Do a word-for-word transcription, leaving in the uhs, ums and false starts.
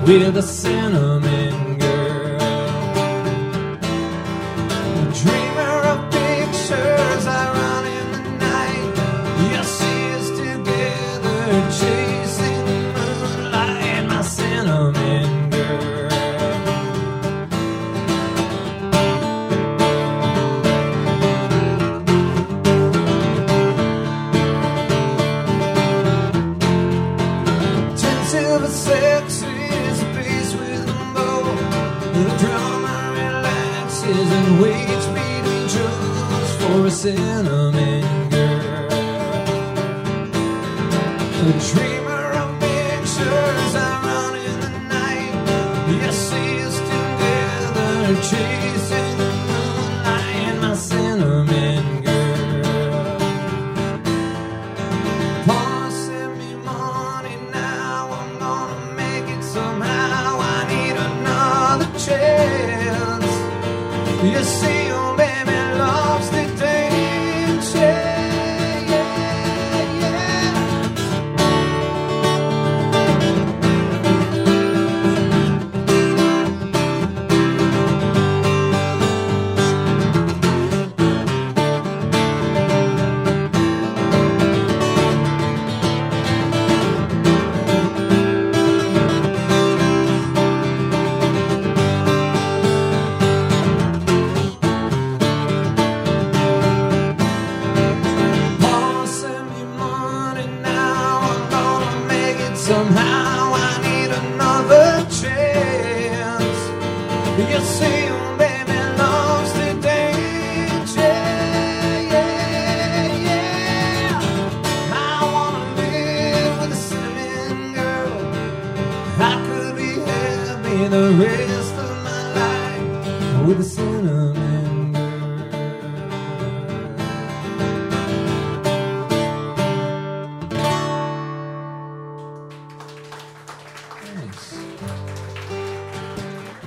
with a cinnamon girl. A dreamer of pictures I run in the night. You see us together chasing the moonlight, my cinnamon girl. Ten silver sexes, a bass with a bow. The drummer relaxes and waits between shows for a cinnamon girl. A dreamer of pictures I run in the night. You see us together chasing the moonlight, my cinnamon girl. Paul sent me money now, I'm gonna make it somehow. I need another chance. You see, oh baby loves the dance, yeah, yeah, yeah. Paul send me money now, I'm gonna make it somehow.